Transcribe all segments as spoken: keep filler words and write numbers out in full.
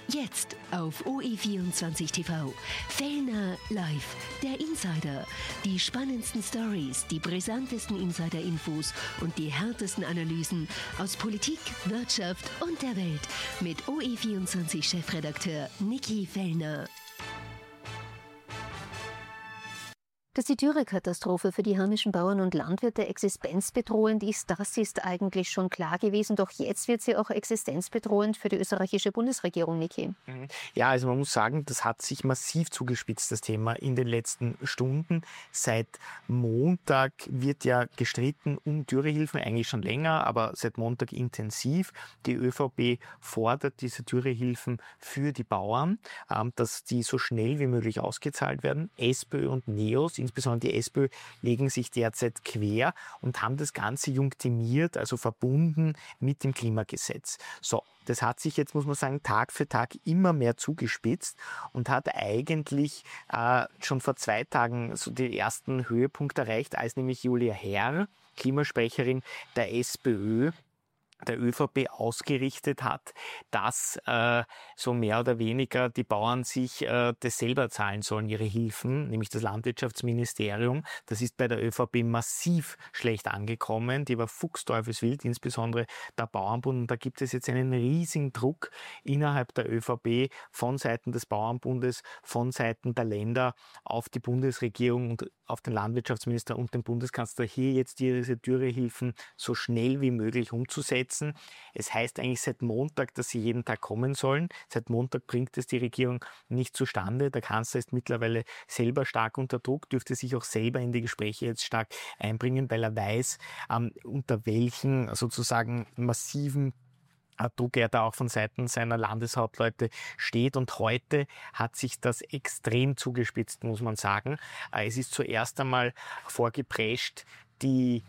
Jetzt auf O E vierundzwanzig T V. Fellner live, der Insider. Die spannendsten Stories, die brisantesten Insider-Infos und die härtesten Analysen aus Politik, Wirtschaft und der Welt mit O E vierundzwanzig-Chefredakteur Niki Fellner. Dass die Dürrekatastrophe für die heimischen Bauern und Landwirte existenzbedrohend ist, das ist eigentlich schon klar gewesen. Doch jetzt wird sie auch existenzbedrohend für die österreichische Bundesregierung, Niki. Ja, also man muss sagen, das hat sich massiv zugespitzt, das Thema, in den letzten Stunden. Seit Montag wird ja gestritten um Dürrehilfen, eigentlich schon länger, aber seit Montag intensiv. Die ÖVP fordert diese Dürrehilfen für die Bauern, dass die so schnell wie möglich ausgezahlt werden. SPÖ und NEOS, insbesondere die SPÖ, legen sich derzeit quer und haben das Ganze junktioniert, also verbunden mit dem Klimagesetz. So, das hat sich jetzt, muss man sagen, Tag für Tag immer mehr zugespitzt und hat eigentlich äh, schon vor zwei Tagen so den ersten Höhepunkt erreicht, als nämlich Julia Herr, Klimasprecherin der SPÖ, der ÖVP ausgerichtet hat, dass äh, so mehr oder weniger die Bauern sich äh, das selber zahlen sollen, ihre Hilfen, nämlich das Landwirtschaftsministerium. Das ist bei der ÖVP massiv schlecht angekommen. Die war fuchsteufelswild, insbesondere der Bauernbund. Und da gibt es jetzt einen riesigen Druck innerhalb der ÖVP von Seiten des Bauernbundes, von Seiten der Länder auf die Bundesregierung und auf den Landwirtschaftsminister und den Bundeskanzler, hier jetzt diese Dürrehilfen so schnell wie möglich umzusetzen. Es heißt eigentlich seit Montag, dass sie jeden Tag kommen sollen. Seit Montag bringt es die Regierung nicht zustande. Der Kanzler ist mittlerweile selber stark unter Druck, dürfte sich auch selber in die Gespräche jetzt stark einbringen, weil er weiß, ähm, unter welchen sozusagen massiven Druck er da auch von Seiten seiner Landeshauptleute steht. Und heute hat sich das extrem zugespitzt, muss man sagen. Es ist zuerst einmal vorgeprescht die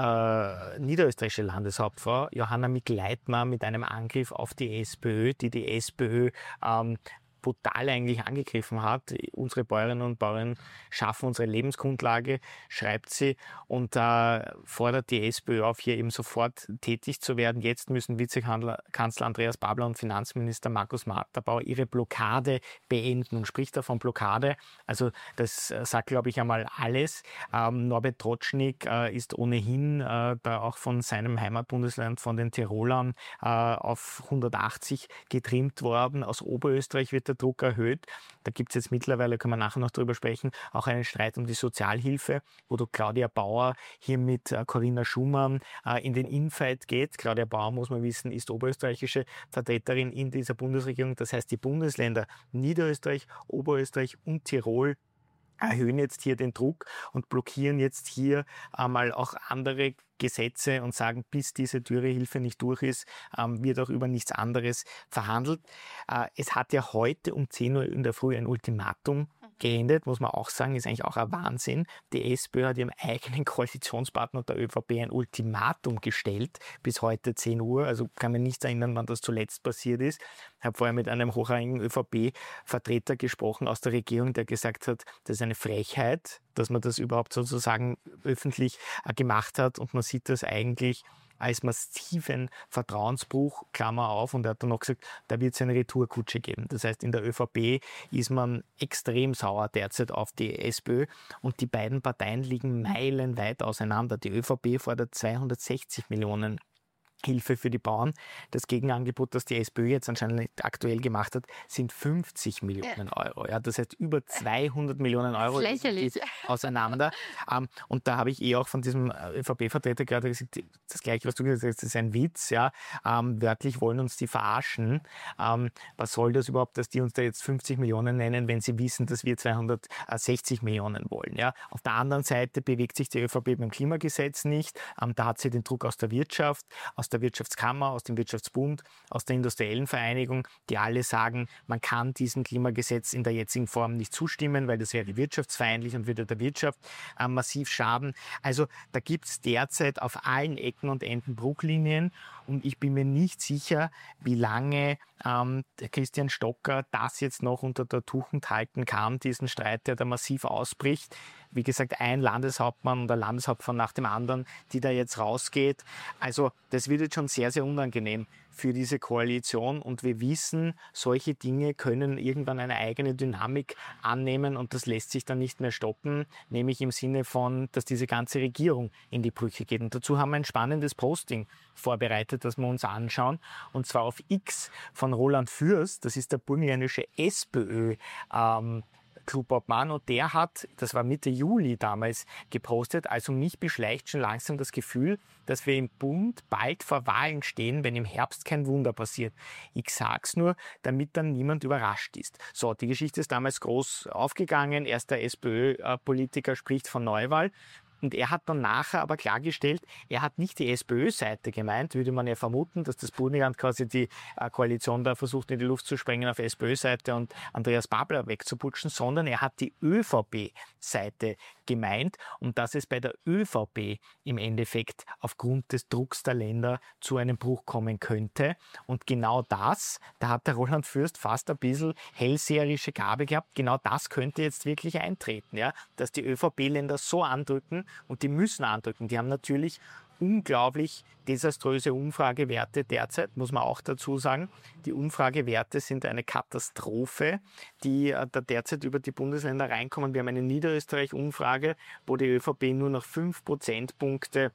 Äh, niederösterreichische Landeshauptfrau Johanna Mikl-Leitner mit einem Angriff auf die SPÖ, die die SPÖ ähm, brutal eigentlich angegriffen hat. Unsere Bäuerinnen und Bauern schaffen unsere Lebensgrundlage, schreibt sie, und äh, fordert die SPÖ auf, hier eben sofort tätig zu werden. Jetzt müssen Vizekanzler Andreas Babler und Finanzminister Markus Matterbauer ihre Blockade beenden und spricht da von Blockade. Also das äh, sagt, glaube ich, einmal alles. Ähm, Norbert Trotschnig äh, ist ohnehin äh, da auch von seinem Heimatbundesland, von den Tirolern, äh, auf hundertachtzig getrimmt worden. Aus Oberösterreich wird der Druck erhöht. Da gibt es jetzt mittlerweile, können wir nachher noch drüber sprechen, auch einen Streit um die Sozialhilfe, wo du Claudia Bauer hier mit äh, Corinna Schumann äh, in den Infight geht. Claudia Bauer, muss man wissen, ist oberösterreichische Vertreterin in dieser Bundesregierung. Das heißt, die Bundesländer Niederösterreich, Oberösterreich und Tirol erhöhen jetzt hier den Druck und blockieren jetzt hier einmal auch andere Gesetze und sagen, bis diese Dürrehilfe nicht durch ist, ähm, wird auch über nichts anderes verhandelt. Äh, es hat ja heute um zehn Uhr in der Früh ein Ultimatum geendet, muss man auch sagen, ist eigentlich auch ein Wahnsinn. Die SPÖ hat ihrem eigenen Koalitionspartner der ÖVP ein Ultimatum gestellt, bis heute zehn Uhr. Also kann man nicht erinnern, wann das zuletzt passiert ist. Ich habe vorher mit einem hochrangigen ÖVP-Vertreter gesprochen aus der Regierung, der gesagt hat, das ist eine Frechheit, dass man das überhaupt sozusagen öffentlich äh, gemacht hat, und man sieht das eigentlich als massiven Vertrauensbruch, Klammer auf, und er hat dann noch gesagt, da wird es eine Retourkutsche geben. Das heißt, in der ÖVP ist man extrem sauer derzeit auf die SPÖ, und die beiden Parteien liegen meilenweit auseinander. Die ÖVP fordert zweihundertsechzig Millionen Hilfe für die Bauern. Das Gegenangebot, das die SPÖ jetzt anscheinend aktuell gemacht hat, sind fünfzig Millionen Euro. Ja, das heißt, über zweihundert Millionen Euro Lächerlich. auseinander. Um, und da habe ich eh auch von diesem ÖVP-Vertreter gerade gesagt, das Gleiche, was du gesagt hast, das ist ein Witz. Ja. Um, wörtlich wollen uns die verarschen. Um, was soll das überhaupt, dass die uns da jetzt fünfzig Millionen nennen, wenn sie wissen, dass wir zweihundertsechzig Millionen wollen. Ja. Auf der anderen Seite bewegt sich die ÖVP beim Klimagesetz nicht. Um, da hat sie den Druck aus der Wirtschaft, aus der Wirtschaftskammer, aus dem Wirtschaftsbund, aus der Industriellen Vereinigung, die alle sagen, man kann diesem Klimagesetz in der jetzigen Form nicht zustimmen, weil das wäre wirtschaftsfeindlich und würde der Wirtschaft äh, massiv schaden. Also da gibt es derzeit auf allen Ecken und Enden Bruchlinien, und ich bin mir nicht sicher, wie lange ähm, der Christian Stocker das jetzt noch unter der Tuchend halten kann, diesen Streit, der da massiv ausbricht. Wie gesagt, ein Landeshauptmann oder Landeshauptmann nach dem anderen, die da jetzt rausgeht. Also das wird jetzt schon sehr, sehr unangenehm für diese Koalition. Und wir wissen, solche Dinge können irgendwann eine eigene Dynamik annehmen und das lässt sich dann nicht mehr stoppen, nämlich im Sinne von, dass diese ganze Regierung in die Brüche geht. Und dazu haben wir ein spannendes Posting vorbereitet, das wir uns anschauen, und zwar auf X von Roland Fürst, das ist der burgenländische SPÖ ähm, Clubobmann, und der hat, das war Mitte Juli damals, gepostet, also mich beschleicht schon langsam das Gefühl, dass wir im Bund bald vor Wahlen stehen, wenn im Herbst kein Wunder passiert. Ich sag's nur, damit dann niemand überrascht ist. So, die Geschichte ist damals groß aufgegangen. Erst der SPÖ-Politiker spricht von Neuwahl. Und er hat dann nachher aber klargestellt, er hat nicht die SPÖ-Seite gemeint, würde man ja vermuten, dass das Burgenland quasi die äh, Koalition da versucht in die Luft zu sprengen auf SPÖ-Seite und Andreas Babler wegzuputschen, sondern er hat die ÖVP-Seite gemeint und dass es bei der ÖVP im Endeffekt aufgrund des Drucks der Länder zu einem Bruch kommen könnte. Und genau das, da hat der Roland Fürst fast ein bisschen hellseherische Gabe gehabt, genau das könnte jetzt wirklich eintreten, ja, dass die ÖVP-Länder so andrücken, und die müssen andrücken. Die haben natürlich unglaublich desaströse Umfragewerte derzeit, muss man auch dazu sagen. Die Umfragewerte sind eine Katastrophe, die da derzeit über die Bundesländer reinkommen. Wir haben eine Niederösterreich-Umfrage, wo die ÖVP nur noch fünf Prozentpunkte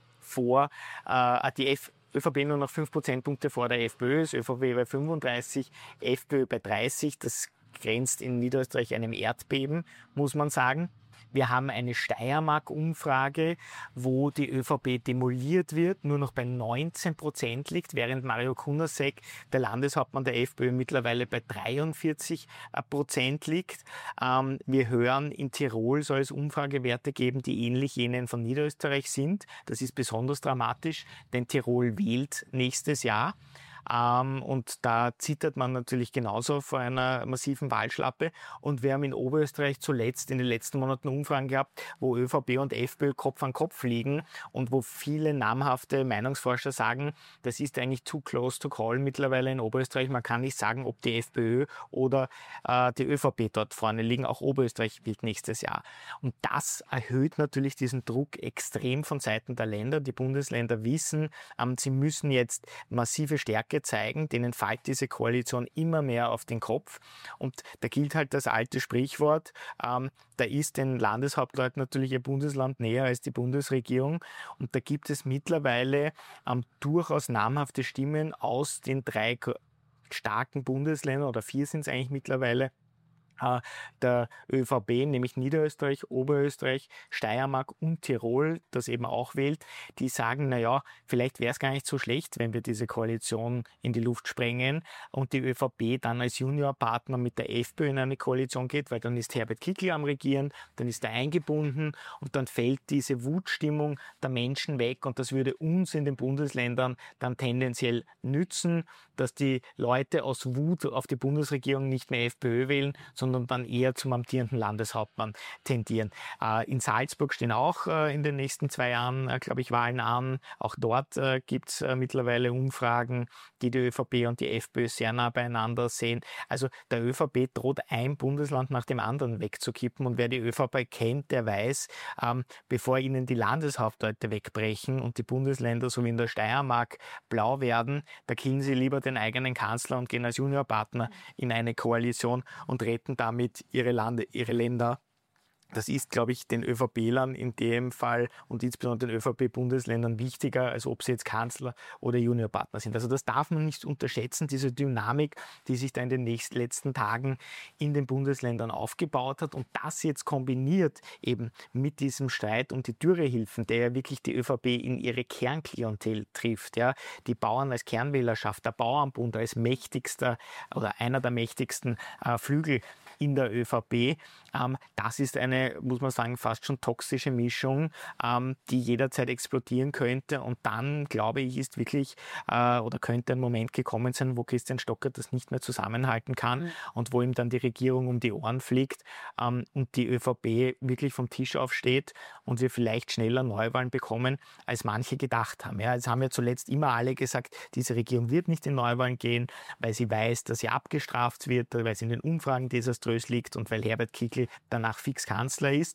vor, äh, die F ÖVP nur noch fünf Prozentpunkte vor der FPÖ ist, ÖVP bei fünfunddreißig, FPÖ bei dreißig. Das grenzt in Niederösterreich einem Erdbeben, muss man sagen. Wir haben eine Steiermark-Umfrage, wo die ÖVP demoliert wird, nur noch bei neunzehn Prozent liegt, während Mario Kunasek, der Landeshauptmann der FPÖ, mittlerweile bei dreiundvierzig Prozent liegt. Ähm, wir hören, in Tirol soll es Umfragewerte geben, die ähnlich jenen von Niederösterreich sind. Das ist besonders dramatisch, denn Tirol wählt nächstes Jahr. Ähm, und da zittert man natürlich genauso vor einer massiven Wahlschlappe. Und wir haben in Oberösterreich zuletzt in den letzten Monaten Umfragen gehabt, wo ÖVP und FPÖ Kopf an Kopf liegen und wo viele namhafte Meinungsforscher sagen, das ist eigentlich too close to call mittlerweile in Oberösterreich. Man kann nicht sagen, ob die FPÖ oder äh, die ÖVP dort vorne liegen. Auch Oberösterreich wählt nächstes Jahr. Und das erhöht natürlich diesen Druck extrem von Seiten der Länder. Die Bundesländer wissen, ähm, sie müssen jetzt massive Stärke zeigen, denen fällt diese Koalition immer mehr auf den Kopf. Und da gilt halt das alte Sprichwort, ähm, da ist den Landeshauptleuten natürlich ihr Bundesland näher als die Bundesregierung. Und da gibt es mittlerweile ähm, durchaus namhafte Stimmen aus den drei starken Bundesländern, oder vier sind es eigentlich mittlerweile, der ÖVP, nämlich Niederösterreich, Oberösterreich, Steiermark und Tirol, das eben auch wählt, die sagen, naja, vielleicht wäre es gar nicht so schlecht, wenn wir diese Koalition in die Luft sprengen und die ÖVP dann als Juniorpartner mit der FPÖ in eine Koalition geht, weil dann ist Herbert Kickl am Regieren, dann ist er eingebunden und dann fällt diese Wutstimmung der Menschen weg und das würde uns in den Bundesländern dann tendenziell nützen, dass die Leute aus Wut auf die Bundesregierung nicht mehr FPÖ wählen, sondern und dann eher zum amtierenden Landeshauptmann tendieren. Äh, in Salzburg stehen auch äh, in den nächsten zwei Jahren, äh, glaube ich, Wahlen an. Auch dort äh, gibt es äh, mittlerweile Umfragen, die die ÖVP und die FPÖ sehr nah beieinander sehen. Also der ÖVP droht ein Bundesland nach dem anderen wegzukippen. Und wer die ÖVP kennt, der weiß, ähm, bevor ihnen die Landeshauptleute wegbrechen und die Bundesländer, so wie in der Steiermark, blau werden, da killen sie lieber den eigenen Kanzler und gehen als Juniorpartner in eine Koalition und retten damit ihre, Lande, ihre Länder. Das ist, glaube ich, den ÖVP-Lern in dem Fall und insbesondere den ÖVP-Bundesländern wichtiger, als ob sie jetzt Kanzler oder Juniorpartner sind. Also das darf man nicht unterschätzen, diese Dynamik, die sich da in den nächsten, letzten Tagen in den Bundesländern aufgebaut hat. Und das jetzt kombiniert eben mit diesem Streit um die Dürrehilfen, der ja wirklich die ÖVP in ihre Kernklientel trifft. Ja. Die Bauern als Kernwählerschaft, der Bauernbund als mächtigster oder einer der mächtigsten äh, Flügel in der ÖVP. Ähm, das ist eine, muss man sagen, fast schon toxische Mischung, ähm, die jederzeit explodieren könnte. Und dann, glaube ich, ist wirklich äh, oder könnte ein Moment gekommen sein, wo Christian Stocker das nicht mehr zusammenhalten kann mhm. und wo ihm dann die Regierung um die Ohren fliegt ähm, und die ÖVP wirklich vom Tisch aufsteht und wir vielleicht schneller Neuwahlen bekommen, als manche gedacht haben. Ja, es haben ja zuletzt immer alle gesagt, diese Regierung wird nicht in Neuwahlen gehen, weil sie weiß, dass sie abgestraft wird, weil sie in den Umfragen desaströs liegt und weil Herbert Kickl danach fix Kanzler ist.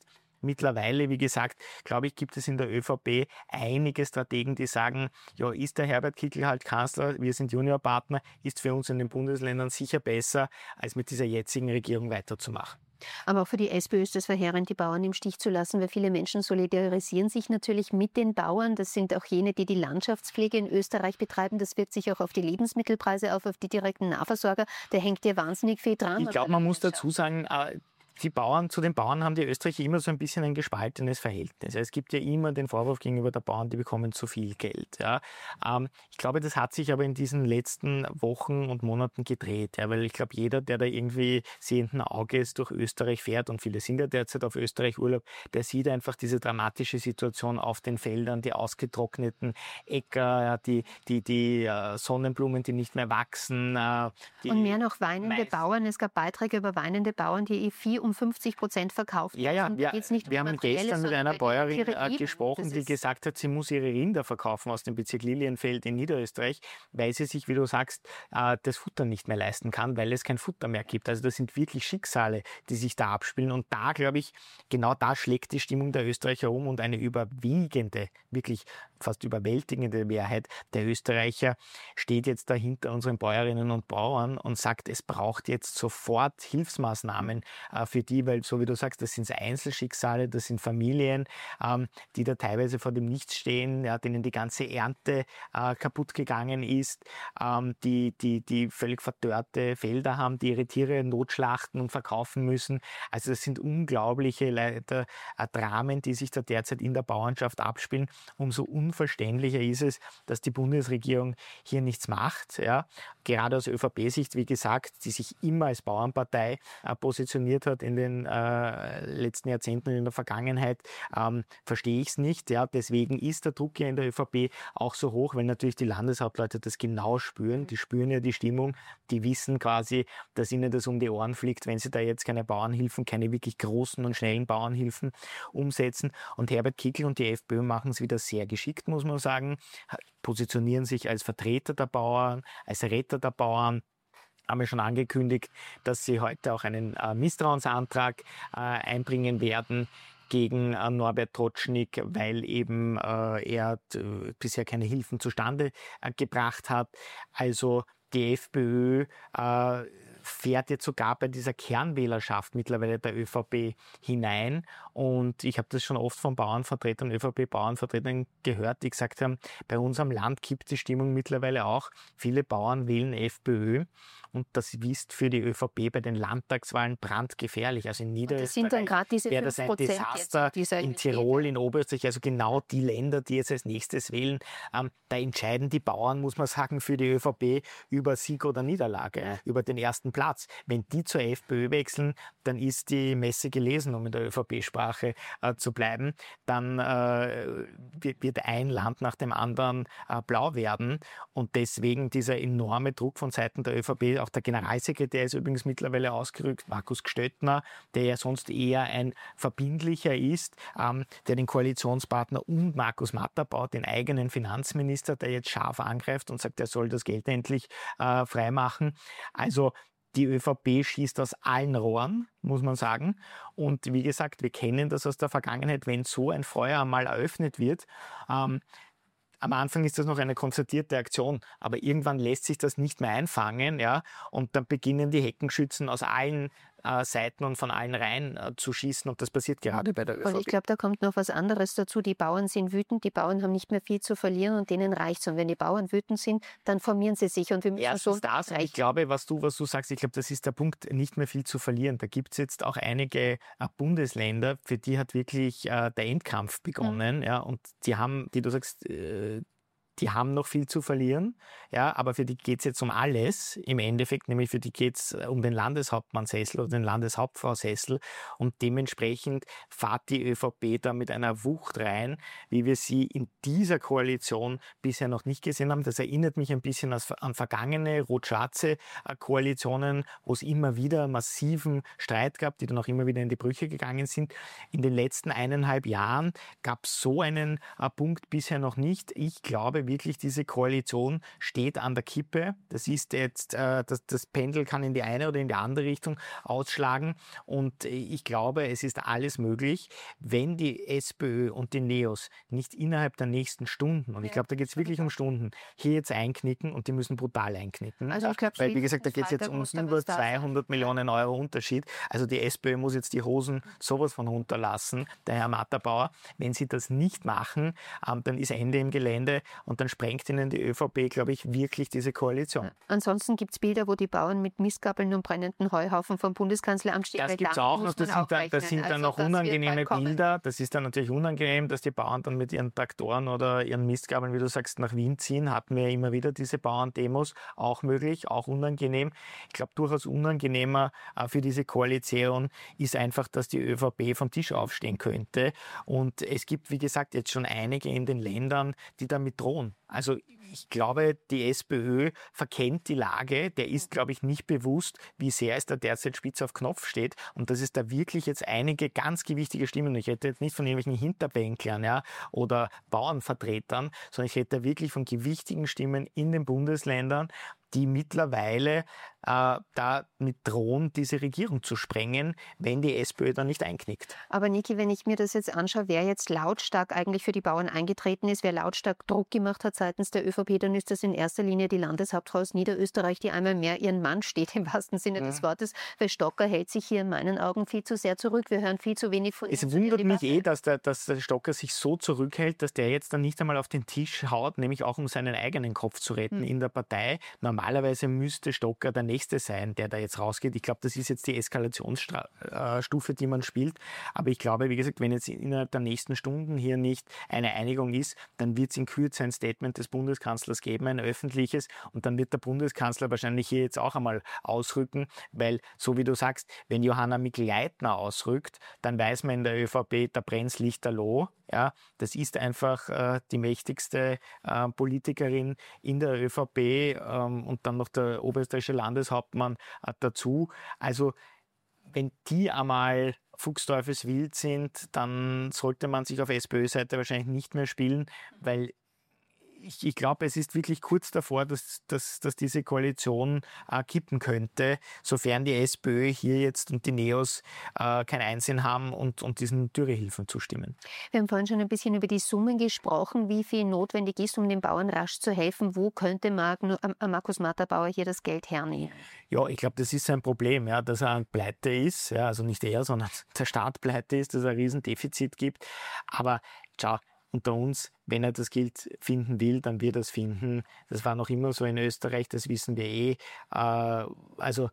mittlerweile, wie gesagt, glaube ich, gibt es in der ÖVP einige Strategen, die sagen, ja, ist der Herbert Kickl halt Kanzler, wir sind Juniorpartner, ist für uns in den Bundesländern sicher besser, als mit dieser jetzigen Regierung weiterzumachen. Aber auch für die SPÖ ist es verheerend, die Bauern im Stich zu lassen, weil viele Menschen solidarisieren sich natürlich mit den Bauern. Das sind auch jene, die die Landschaftspflege in Österreich betreiben. Das wirkt sich auch auf die Lebensmittelpreise auf, auf die direkten Nahversorger. Da hängt ja wahnsinnig viel dran. Ich glaube, man muss dazu sagen, die Bauern, zu den Bauern haben die Österreicher immer so ein bisschen ein gespaltenes Verhältnis. Es gibt ja immer den Vorwurf gegenüber der Bauern, die bekommen zu viel Geld. Ja. Ähm, ich glaube, das hat sich aber in diesen letzten Wochen und Monaten gedreht, ja, weil ich glaube, jeder, der da irgendwie sehenden Auges durch Österreich fährt, und viele sind ja derzeit auf Österreich Urlaub, der sieht einfach diese dramatische Situation auf den Feldern, die ausgetrockneten Äcker, ja, die, die, die uh, Sonnenblumen, die nicht mehr wachsen. Uh, und mehr noch weinende Mais. Bauern. Es gab Beiträge über weinende Bauern, die vier um fünfzig Prozent verkauft. Ja, ja, wir, nicht wir haben gestern mit einer Bäuerin äh, gesprochen, die gesagt hat, sie muss ihre Rinder verkaufen aus dem Bezirk Lilienfeld in Niederösterreich, weil sie sich, wie du sagst, äh, das Futter nicht mehr leisten kann, weil es kein Futter mehr gibt. Also das sind wirklich Schicksale, die sich da abspielen. Und da, glaube ich, genau da schlägt die Stimmung der Österreicher um, und eine überwiegende, wirklich fast überwältigende Mehrheit der Österreicher steht jetzt dahinter unseren Bäuerinnen und Bauern und sagt, es braucht jetzt sofort Hilfsmaßnahmen äh, für die, weil, so wie du sagst, das sind Einzelschicksale, das sind Familien, ähm, die da teilweise vor dem Nichts stehen, ja, denen die ganze Ernte äh, kaputt gegangen ist, ähm, die, die, die völlig verdörrte Felder haben, die ihre Tiere notschlachten und verkaufen müssen. Also das sind unglaubliche leider äh, Dramen, die sich da derzeit in der Bauernschaft abspielen. Umso unverständlicher ist es, dass die Bundesregierung hier nichts macht. Ja. Gerade aus ÖVP-Sicht, wie gesagt, die sich immer als Bauernpartei äh, positioniert hat in den äh, letzten Jahrzehnten und in der Vergangenheit, ähm, verstehe ich es nicht. Ja. Deswegen ist der Druck hier in der ÖVP auch so hoch, weil natürlich die Landeshauptleute das genau spüren. Die spüren ja die Stimmung, die wissen quasi, dass ihnen das um die Ohren fliegt, wenn sie da jetzt keine Bauernhilfen, keine wirklich großen und schnellen Bauernhilfen umsetzen. Und Herbert Kickl und die FPÖ machen es wieder sehr geschickt, muss man sagen, positionieren sich als Vertreter der Bauern, als Retter der Bauern, haben wir schon angekündigt, dass sie heute auch einen äh, Misstrauensantrag äh, einbringen werden gegen äh, Norbert Trotschnig, weil eben äh, er äh, bisher keine Hilfen zustande äh, gebracht hat. Also die FPÖ äh, fährt jetzt sogar bei dieser Kernwählerschaft mittlerweile der ÖVP hinein. Und ich habe das schon oft von Bauernvertretern, ÖVP-Bauernvertretern gehört, die gesagt haben, bei uns am Land kippt die Stimmung mittlerweile auch. Viele Bauern wählen FPÖ. Und das ist für die ÖVP bei den Landtagswahlen brandgefährlich. Also in Niederösterreich wäre das ein Desaster, in Tirol, in Oberösterreich, also genau die Länder, die jetzt als nächstes wählen. Ähm, da entscheiden die Bauern, muss man sagen, für die ÖVP über Sieg oder Niederlage, ja. über den ersten Platz. Wenn die zur FPÖ wechseln, dann ist die Messe gelesen, um in der ÖVP-Sprache äh, zu bleiben. Dann äh, wird ein Land nach dem anderen äh, blau werden. Und deswegen dieser enorme Druck von Seiten der ÖVP. Auch der Generalsekretär ist übrigens mittlerweile ausgerückt, Markus Gstöttner, der ja sonst eher ein Verbindlicher ist, ähm, der den Koalitionspartner und Markus Matterbaut, den eigenen Finanzminister, der jetzt scharf angreift und sagt, er soll das Geld endlich äh, freimachen. Also die ÖVP schießt aus allen Rohren, muss man sagen. Und wie gesagt, wir kennen das aus der Vergangenheit, wenn so ein Feuer einmal eröffnet wird. Ähm, Am Anfang ist das noch eine konzertierte Aktion, aber irgendwann lässt sich das nicht mehr einfangen, ja, und dann beginnen die Heckenschützen aus allen äh, Seiten und von allen Reihen äh, zu schießen, und das passiert gerade bei der ÖVP. Und ich glaube, da kommt noch was anderes dazu. Die Bauern sind wütend, die Bauern haben nicht mehr viel zu verlieren und denen reicht's. Und wenn die Bauern wütend sind, dann formieren sie sich und wir müssen Erstens so das, ich glaube, was du, was du sagst, ich glaube, das ist der Punkt, nicht mehr viel zu verlieren. Da gibt es jetzt auch einige äh, Bundesländer, für die hat wirklich äh, der Endkampf begonnen, mhm. ja, und die haben, die du sagst, äh, die haben noch viel zu verlieren, ja, aber für die geht es jetzt um alles im Endeffekt, nämlich für die geht es um den Landeshauptmann-Sessel oder den Landeshauptfrau-Sessel, und dementsprechend fährt die ÖVP da mit einer Wucht rein, wie wir sie in dieser Koalition bisher noch nicht gesehen haben. Das erinnert mich ein bisschen an vergangene rot-schwarze Koalitionen, wo es immer wieder massiven Streit gab, die dann auch immer wieder in die Brüche gegangen sind. In den letzten eineinhalb Jahren gab es so einen Punkt bisher noch nicht. Ich glaube, glaube wirklich, diese Koalition steht an der Kippe. Das ist jetzt, äh, das, das Pendel kann in die eine oder in die andere Richtung ausschlagen. Und ich glaube, es ist alles möglich, wenn die SPÖ und die NEOS nicht innerhalb der nächsten Stunden, und ich glaube, da geht es wirklich um Stunden, hier jetzt einknicken, und die müssen brutal einknicken. Also ich glaub, Weil, wie gesagt, da geht es jetzt um über zweihundert Millionen Euro Unterschied. Also die SPÖ muss jetzt die Hosen sowas von runterlassen, der Herr Matterbauer. Wenn sie das nicht machen, ähm, dann ist Ende im Gelände, und dann sprengt ihnen die ÖVP, glaube ich, wirklich diese Koalition. Ansonsten gibt es Bilder, wo die Bauern mit Mistgabeln und brennenden Heuhaufen vom Bundeskanzleramt stehen. Das gibt es auch noch. Das sind, dann, das sind dann also noch unangenehme Bilder. Das ist dann natürlich unangenehm, dass die Bauern dann mit ihren Traktoren oder ihren Mistgabeln, wie du sagst, nach Wien ziehen. Hatten wir ja immer wieder diese Bauerndemos. Auch möglich, auch unangenehm. Ich glaube, durchaus unangenehmer äh, für diese Koalition ist einfach, dass die ÖVP vom Tisch aufstehen könnte. Und es gibt, wie gesagt, jetzt schon einige in den Ländern, die damit drohen. Also ich glaube, die SPÖ verkennt die Lage. Der ist, glaube ich, nicht bewusst, wie sehr es da derzeit spitz auf Knopf steht, und dass es da wirklich jetzt einige ganz gewichtige Stimmen, ich rede jetzt nicht von irgendwelchen Hinterbänklern, ja, oder Bauernvertretern, sondern ich rede da wirklich von gewichtigen Stimmen in den Bundesländern, die mittlerweile äh, da mit drohen, diese Regierung zu sprengen, wenn die SPÖ dann nicht einknickt. Aber Niki, wenn ich mir das jetzt anschaue, wer jetzt lautstark eigentlich für die Bauern eingetreten ist, wer lautstark Druck gemacht hat seitens der ÖVP, dann ist das in erster Linie die Landeshauptfrau aus Niederösterreich, die einmal mehr ihren Mann steht, im wahrsten Sinne ja. des Wortes, weil Stocker hält sich hier in meinen Augen viel zu sehr zurück. Wir hören viel zu wenig von ihm. Es wundert mich eh, dass der, dass der Stocker sich so zurückhält, dass der jetzt dann nicht einmal auf den Tisch haut, nämlich auch um seinen eigenen Kopf zu retten hm. in der Partei. Normalerweise müsste Stocker der Nächste sein, der da jetzt rausgeht. Ich glaube, das ist jetzt die Eskalationsstufe, die man spielt. Aber ich glaube, wie gesagt, wenn jetzt innerhalb der nächsten Stunden hier nicht eine Einigung ist, dann wird es in Kürze ein Statement des Bundeskanzlers geben, ein öffentliches. Und dann wird der Bundeskanzler wahrscheinlich hier jetzt auch einmal ausrücken, weil, so wie du sagst, wenn Johanna Mikl-Leitner ausrückt, dann weiß man in der ÖVP, da brennt's lichterloh. Ja, das ist einfach äh, die mächtigste äh, Politikerin in der ÖVP ähm, und dann noch der oberösterreichische Landeshauptmann äh, dazu. Also wenn die einmal fuchsteufelswild sind, dann sollte man sich auf SPÖ-Seite wahrscheinlich nicht mehr spielen, weil Ich, ich glaube, es ist wirklich kurz davor, dass, dass, dass diese Koalition äh, kippen könnte, sofern die SPÖ hier jetzt und die NEOS äh, kein Einsehen haben und, und diesen Dürrehilfen zustimmen. Wir haben vorhin schon ein bisschen über die Summen gesprochen, wie viel notwendig ist, um den Bauern rasch zu helfen. Wo könnte Markus Matterbauer hier das Geld hernehmen? Ja, ich glaube, das ist sein Problem, ja, dass er pleite ist, ja, also nicht er, sondern der Staat pleite ist, dass es ein Riesendefizit gibt. Aber schau, unter uns, wenn er das Geld finden will, dann wird er es finden. Das war noch immer so in Österreich, das wissen wir eh. Äh, also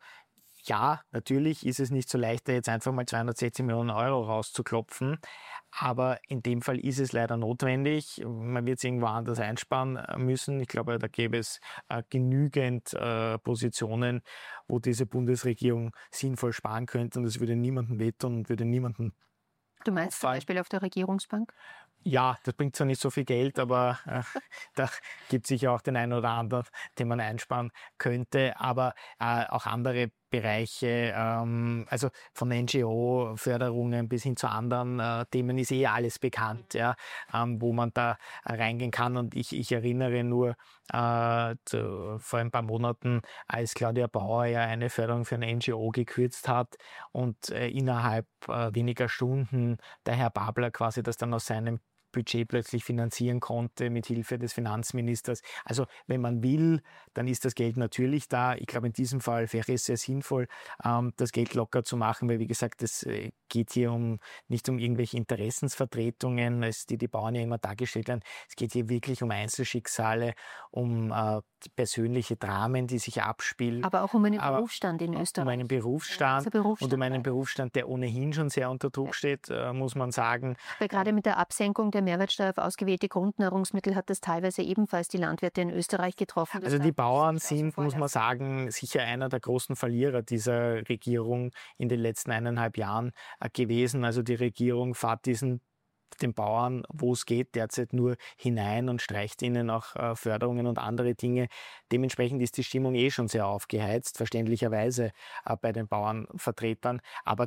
ja, natürlich ist es nicht so leicht, da jetzt einfach mal zweihundertsechzig Millionen Euro rauszuklopfen. Aber in dem Fall ist es leider notwendig. Man wird es irgendwo anders einsparen müssen. Ich glaube, da gäbe es äh, genügend äh, Positionen, wo diese Bundesregierung sinnvoll sparen könnte. Und es würde niemandem wehtun und würde niemandem. Du meinst zum Beispiel auf der Regierungsbank? Ja, das bringt zwar nicht so viel Geld, aber äh, da gibt es sicher auch den einen oder anderen, den man einsparen könnte. Aber äh, auch andere Bereiche, ähm, also von N G O-Förderungen bis hin zu anderen äh, Themen ist eh alles bekannt, ja, ähm, wo man da äh, reingehen kann. Und ich, ich erinnere nur äh, zu, vor ein paar Monaten, als Claudia Bauer ja eine Förderung für eine N G O gekürzt hat und äh, innerhalb äh, weniger Stunden der Herr Babler quasi das dann aus seinem Budget plötzlich finanzieren konnte mit Hilfe des Finanzministers. Also wenn man will, dann ist das Geld natürlich da. Ich glaube, in diesem Fall wäre es sehr sinnvoll, ähm, das Geld locker zu machen, weil wie gesagt, es äh, geht hier um nicht um irgendwelche Interessensvertretungen, als die die Bauern ja immer dargestellt werden. Es geht hier wirklich um Einzelschicksale, um äh, persönliche Dramen, die sich abspielen. Aber auch um einen Aber Berufsstand in Österreich. Um einen Berufsstand, ja, Berufsstand und um einen Berufsstand, der ohnehin schon sehr unter Druck steht, äh, muss man sagen. Weil gerade mit der Absenkung der Mehrwertsteuer auf ausgewählte Grundnahrungsmittel hat das teilweise ebenfalls die Landwirte in Österreich getroffen. Das also die Bauern sind, muss man sagen, sicher einer der großen Verlierer dieser Regierung in den letzten eineinhalb Jahren äh, gewesen. Also die Regierung fährt diesen den Bauern, wo es geht, derzeit nur hinein und streicht ihnen auch äh, Förderungen und andere Dinge. Dementsprechend ist die Stimmung eh schon sehr aufgeheizt, verständlicherweise äh, bei den Bauernvertretern. Aber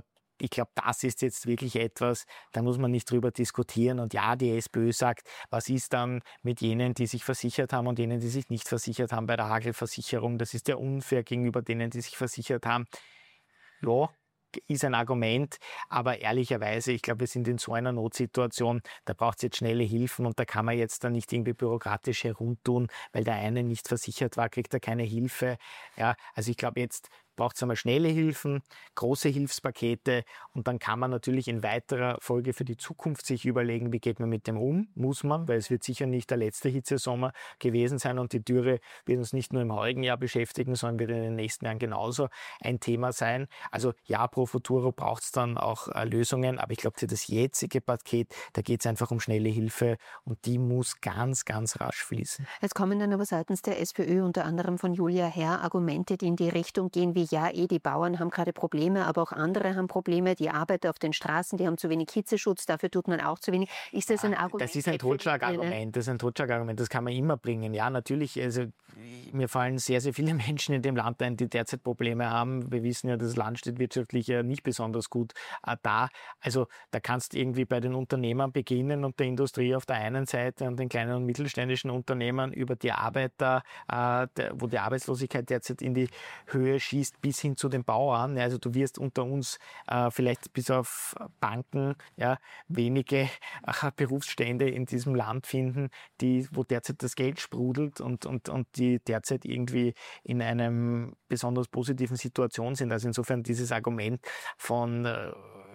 ich glaube, das ist jetzt wirklich etwas, da muss man nicht drüber diskutieren. Und ja, die SPÖ sagt, was ist dann mit jenen, die sich versichert haben und jenen, die sich nicht versichert haben bei der Hagelversicherung? Das ist ja unfair gegenüber denen, die sich versichert haben. Ja, ist ein Argument, aber ehrlicherweise, ich glaube, wir sind in so einer Notsituation, da braucht es jetzt schnelle Hilfen und da kann man jetzt dann nicht irgendwie bürokratisch herumtun, weil der eine nicht versichert war, kriegt er keine Hilfe. Ja, also ich glaube, jetzt braucht es einmal schnelle Hilfen, große Hilfspakete und dann kann man natürlich in weiterer Folge für die Zukunft sich überlegen, wie geht man mit dem um, muss man, weil es wird sicher nicht der letzte Hitzesommer gewesen sein und die Dürre wird uns nicht nur im heurigen Jahr beschäftigen, sondern wird in den nächsten Jahren genauso ein Thema sein. Also ja, pro futuro braucht es dann auch äh, Lösungen, aber ich glaube, für das jetzige Paket, da geht es einfach um schnelle Hilfe und die muss ganz, ganz rasch fließen. Jetzt kommen dann aber seitens der SPÖ, unter anderem von Julia Herr, Argumente, die in die Richtung gehen, wie ja, eh, die Bauern haben gerade Probleme, aber auch andere haben Probleme. Die Arbeiter auf den Straßen, die haben zu wenig Hitzeschutz, dafür tut man auch zu wenig. Ist das ein Argument? Das ist ein Totschlagargument, das ist ein Totschlagargument, das kann man immer bringen. Ja, natürlich, also mir fallen sehr, sehr viele Menschen in dem Land ein, die derzeit Probleme haben. Wir wissen ja, das Land steht wirtschaftlich ja nicht besonders gut äh, da. Also da kannst du irgendwie bei den Unternehmern beginnen und der Industrie auf der einen Seite und den kleinen und mittelständischen Unternehmern über die Arbeiter, äh, der, wo die Arbeitslosigkeit derzeit in die Höhe schießt, bis hin zu den Bauern. Also du wirst unter uns äh, vielleicht bis auf Banken ja, wenige äh, Berufsstände in diesem Land finden, die, wo derzeit das Geld sprudelt und, und, und die derzeit irgendwie in einem besonders positiven Situation sind. Also insofern dieses Argument von äh,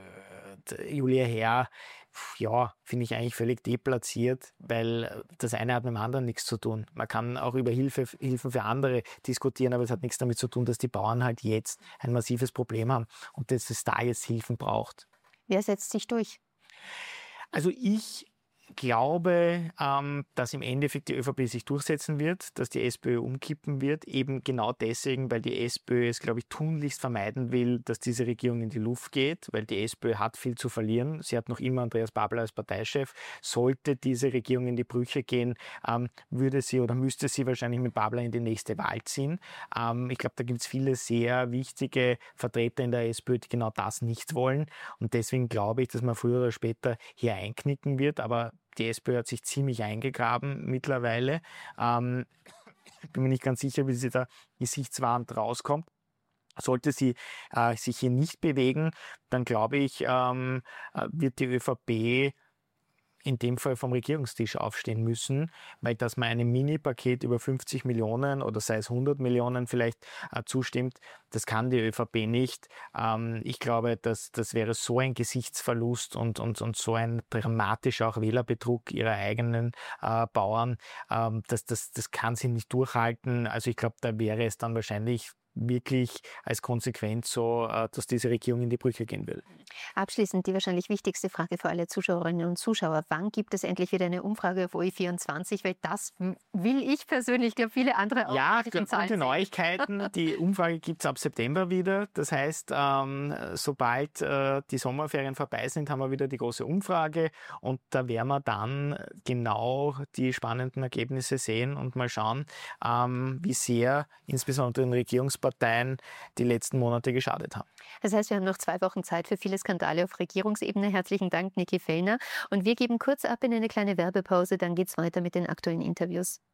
Julia Herr, ja, finde ich eigentlich völlig deplatziert, weil das eine hat mit dem anderen nichts zu tun. Man kann auch über Hilfe, Hilfen für andere diskutieren, aber es hat nichts damit zu tun, dass die Bauern halt jetzt ein massives Problem haben und dass es da jetzt Hilfen braucht. Wer setzt sich durch? Also ich glaube, ähm, dass im Endeffekt die ÖVP sich durchsetzen wird, dass die SPÖ umkippen wird, eben genau deswegen, weil die SPÖ es, glaube ich, tunlichst vermeiden will, dass diese Regierung in die Luft geht, weil die SPÖ hat viel zu verlieren. Sie hat noch immer Andreas Babler als Parteichef. Sollte diese Regierung in die Brüche gehen, ähm, würde sie oder müsste sie wahrscheinlich mit Babler in die nächste Wahl ziehen. Ähm, ich glaube, da gibt es viele sehr wichtige Vertreter in der SPÖ, die genau das nicht wollen. Und deswegen glaube ich, dass man früher oder später hier einknicken wird, aber die SPÖ hat sich ziemlich eingegraben mittlerweile. Ähm, ich bin mir nicht ganz sicher, wie sie da gesichtswahrend rauskommt. Sollte sie äh, sich hier nicht bewegen, dann glaube ich, ähm, wird die ÖVP in dem Fall vom Regierungstisch aufstehen müssen, weil dass man einem Mini-Paket über fünfzig Millionen oder sei es hundert Millionen vielleicht äh, zustimmt, das kann die ÖVP nicht. Ähm, ich glaube, dass das wäre so ein Gesichtsverlust und, und, und so ein dramatischer auch Wählerbetrug ihrer eigenen äh, Bauern, ähm, dass das, das kann sie nicht durchhalten. Also ich glaube, da wäre es dann wahrscheinlich wirklich als Konsequenz so, dass diese Regierung in die Brüche gehen will. Abschließend die wahrscheinlich wichtigste Frage für alle Zuschauerinnen und Zuschauer. Wann gibt es endlich wieder eine Umfrage auf O E vierundzwanzig? Weil das will ich persönlich, ich glaube viele andere auch. Ja, gute Neuigkeiten. Die Umfrage gibt es ab September wieder. Das heißt, ähm, sobald äh, die Sommerferien vorbei sind, haben wir wieder die große Umfrage und da werden wir dann genau die spannenden Ergebnisse sehen und mal schauen, ähm, wie sehr insbesondere den Regierungsparteien die letzten Monate geschadet haben. Das heißt, wir haben noch zwei Wochen Zeit für viele Skandale auf Regierungsebene. Herzlichen Dank, Niki Fellner. Und wir geben kurz ab in eine kleine Werbepause, dann geht es weiter mit den aktuellen Interviews.